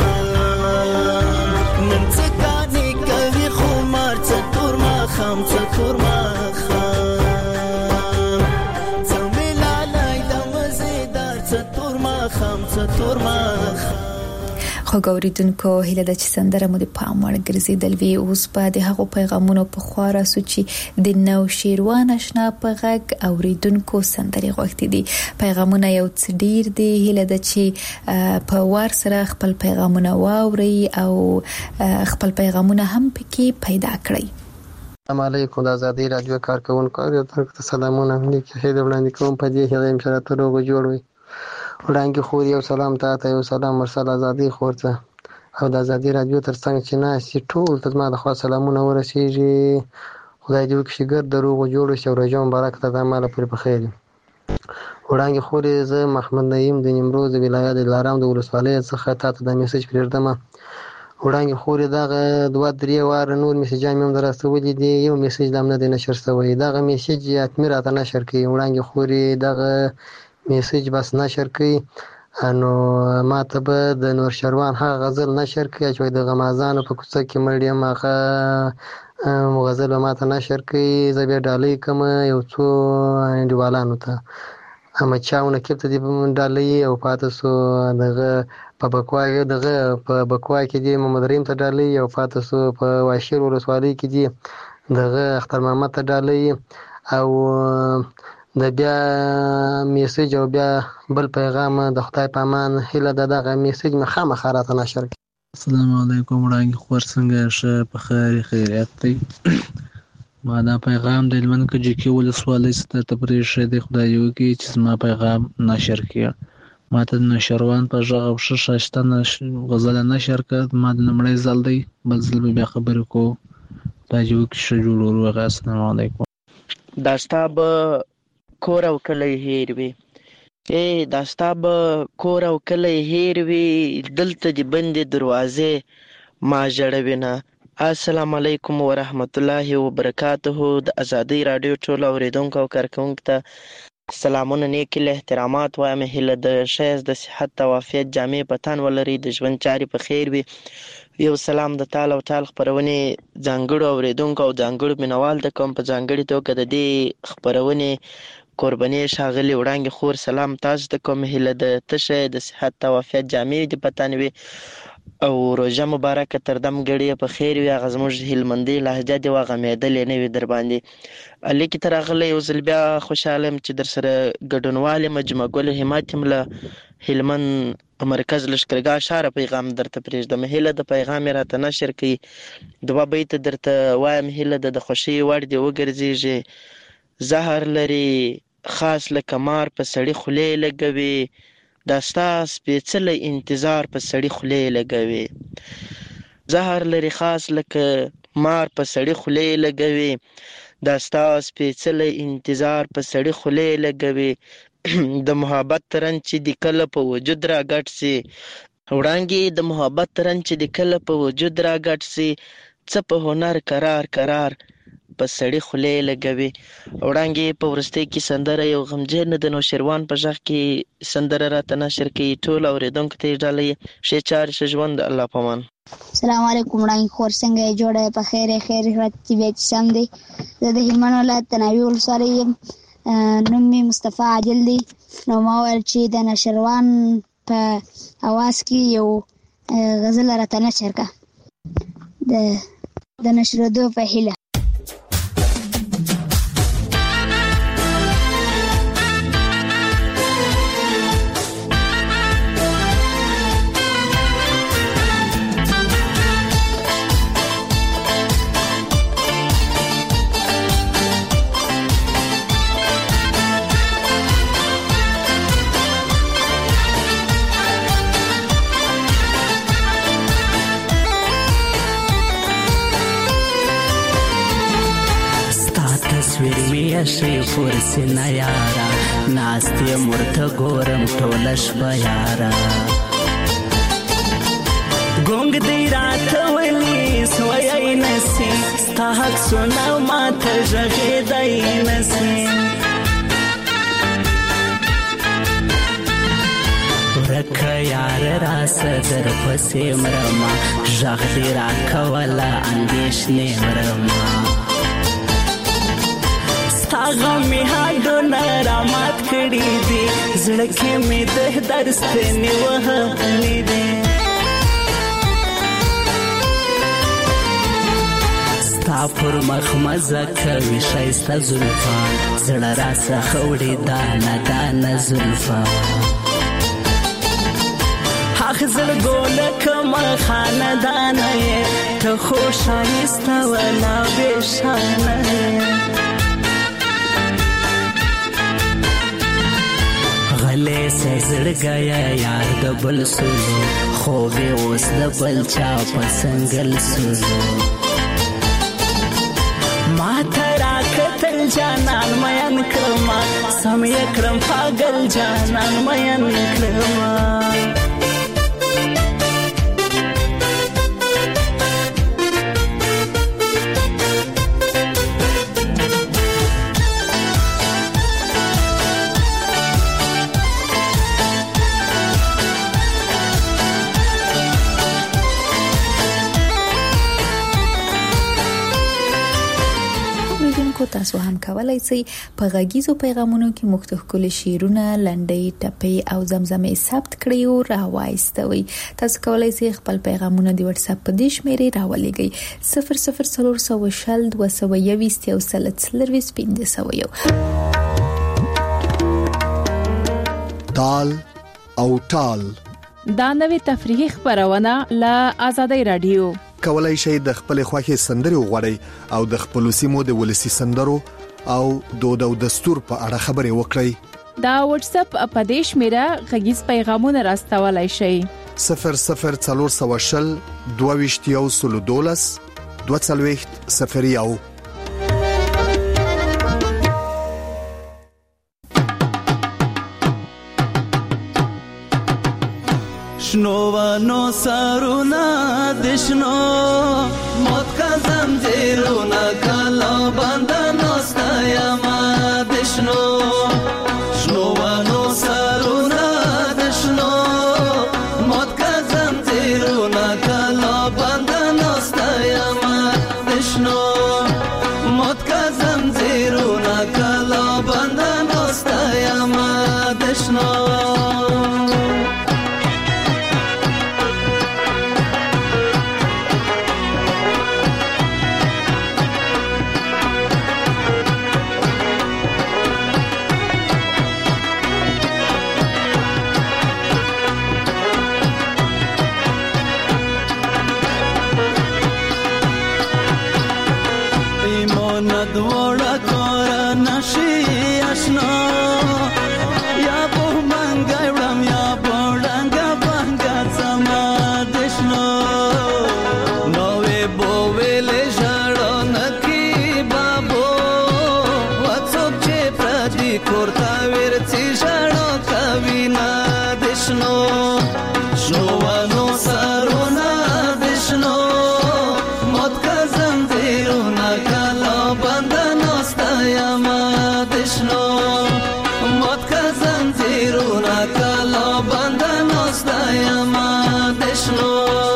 خام څتور ما خام زمي لالای د مزیدار څتور ما خام څتور ما خو ګوریدونکو هله د چې سندره مو د پام وړ ګرځیدل وی اوس په د هغو پیغامونو په خورا سوچي د نو شیروان آشنا په غږ اوریدونکو سندري غوښتي دي پیغامونه یو څ ډیر دي هله د چې په وار سره خپل پیغامونه واوري او خپل پیغامونه هم پکې پیدا کړئ. السلام علیکم د آزادی رادیو کارکونکو او تاسو سلامونه لیکي هدا وړاندې کوم په دې هغه امشاره ته روغ جوړوي وړاندې خو یو سلام ته یو سلام مرسل آزادی خورته او د آزادی رادیو ترڅنګ چې نه سي ټول ته ما د خوا سلامونه ورسیږي خدای دې وکړي ګر دروغ جوړ شي او رجوم برکت ته مال پر بخیر وړاندې خو زه محمد نعیم د نیمروز ولایت لارام د ولسوالۍ څخه تاسو د میسج پرېږدم وړاندې خوري دغه دوه درې واره نور میسجان مې درستولې دي یو میسج لم نه دی نشر شوی دغه میسج اتمه راته نشر کوي وړاندې خوري دغه میسج بس نشر کوي انو ماته به د نور شروان هغه غزل نشر کوي چې د غمازانو په کوڅه کې مړی ماخه غزل ماته نشر کوي زبې ډالۍ کوم یو څو انډیوالانو ته اما چاونه کې ته دی ډالۍ او پاتې سو دغه په بکوای دغه په بکوای کې دی محمد رحیم ته ډالۍ او پاتې سو په واشیر ولسوالۍ کې دی دغه اختر محمد ته ډالۍ او د بیا میسج او بیا بل پیغام د خدای په امان هله دغه میسج مخامه خاطر نشر. السلام علیکم وړاندې خور څنګه شه په خیر خیریت دی ما دا پیغام د لمن کې چې ولسوالۍ ستاسو ته پرې شه د خدای یو کې چې ما پیغام نشر کړ ما ته نشروان په ژغه او شاشتنه غزل نشر کړ ما د نمړې زل دی بل ځل بیا خبرې کو دا یو کې شجوړ ورغه. السلام علیکم داستاب کور او کلی هیر وی اے داستاب کور او کلی هیر وی دلته دی بندې دروازې ما جوړوینه. السلام علیکم ورحمت الله وبرکاته. د آزادی رادیو ټول اوریدونکو او کارکونکو ته سلامونه نیک له احترامات وایم هله د شایز د صحت او عافیت جامع پتان ولري د ژوند چاري په خیر وي. یو سلام د تعالی او تعالی خبرونه ځانګړو اوریدونکو او ځانګړو مینوال د کوم په ځانګړي توګه د دې خبرونه قرباني شاغلي وړاندې خور سلام تاسو ته کوم هله د تشه د صحت او عافیت جامع د پتان وي او روژه مبارکه تر دم ګړې په خیر وي. هغه زموږ هلمندي لهجه دې وغمېدلې نه وي در باندې. لیکې ته راغلی یو ځل بیا خوشحاله یم چې در سره ګډونوال یم. جمعه ګل همت یم له هلمند مرکز لښکرګاه ښاره پیغام درته پرېږدم. هیله د پیغام یې راته نشر کوي. دوه بیته درته وایم. هیله ده د خوښۍ وړ دې وګرځېږي. زهر لري خاص لکه مار په سړي خولې لګوي. دا ستا سپېڅلی انتظار په سړي خولې لګوي. زهر لري خاص لکه مار په سړي خولې لګوي. دا ستا سپېڅلی انتظار په سړي خولې لګوي. د محبت رنګ چې د کله په وجود را ګډ سي. وړانګې د محبت رنګ چې د کله په وجود را ګډ سي. څه په هنر قرار قرار په سړي خولې لګوي. وړانګې په وروستۍ کې سندره یو غمجن د نوشیروان په غږ کې سندره راته نشر کوي. ټول اورېدونکو ته یې ډالۍ ښې چارې ښه ژوند. الله پامان. السلام علیکم وړانګې خور څنګه یې جوړه یې په خیر یې خیر رتبې چې سم دی. زه د هلمند ولایت د ناوې ولسوالۍ یم. نوم مې مصطفی عادل دی. نو ما ویل چې د نوشیروان په اواز کې یو غزل راته نشر کړه د د نشرېدو په هیله. شي فرسنا یارا ناستې مرته ګورم ټوله شپه یارا. ګونګ دی راته ویلي سوی نسي. ستا حق سونه ماته غږېدی نسي. ورکه یار راسه در پسې مرمه. غږ دې راکوله اندېښنې مرمه. غمې هډونه رامات کړي دي. زړه کې مې د درد ستنې وهلې دي. ستا پر مخ مزه کوي ښایسته زلفان. زړه راڅخه وړي دانه دانه زلفان. حق زړګو لکه خاندانه یې. ته خو ښایسته ولا بېشانه یې. غلې سه زړګیا یار د بل سولو. خوبې اوس د بل چا په سنګل سولو. ما ته راکتل جانان مین کړما. سم یې کړم پاگل جانان مین کړما. تاسو هم کولای شئ په غږیزو پیغامونو کې مختلف کول شیرونه لنډۍ ټپې او زمزمې ثبت کړئ او راوایستوي. تاسو کولای شئ خپل پیغامونه د واتس اپ په دې شمیرې راولېږئ صفر صفر څلور سوه شل دوه سوه یوویشت یو سل څلرویشت پنځه سوه یو. تال او ټال دا نوې تفریحي خبرونه له آزادۍ رادیو. کولای شئ د خپل خوښي سندري وغوړئ او د خپل سیمو د ولسی سندرو او دود او دستور په اړه خبري وکړئ. دا واتس اپ په دې شمیره غږیز پیغامونه راستولای شئ صفر صفر څلور سوه شل دوه ویشت یو سل دولس دوه څلوېښت صفر یو. شنو ونو سرونا دشنو موت کا زنجیرونا کلا بندنو ستایما دشنو شنو ونو سرونا دشنو موت کا زنجیرونا کلا بندنو ستایما دشنو موت کا زنجیرونا کلا بندنو ستایما دشنو نشي آشنا یا په منګای وړم یا په ډنګه بنګه زما دشنو نو وی بو ویلې ژړو نکی بابو وڅوک چې پردي کورتا ورڅي ژړو کوي نه دشنو شنو ونو سرونه دشنو موت کا زنجیرونه کلا بندنو ستایما دشنو موت کا زنجیرونه کلا بندنو ستایما دشنو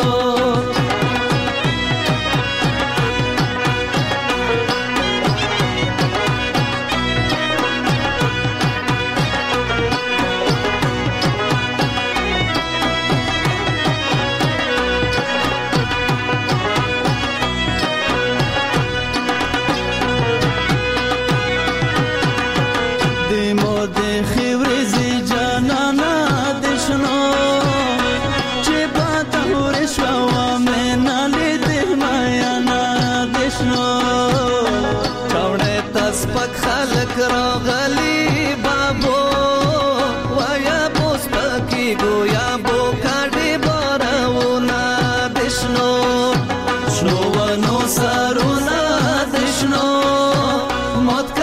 سپک خلق راغلی بابو ویا بوس پکی گویا بو کاډي بارونه دشنو شنو ونو سرونه دشنو موت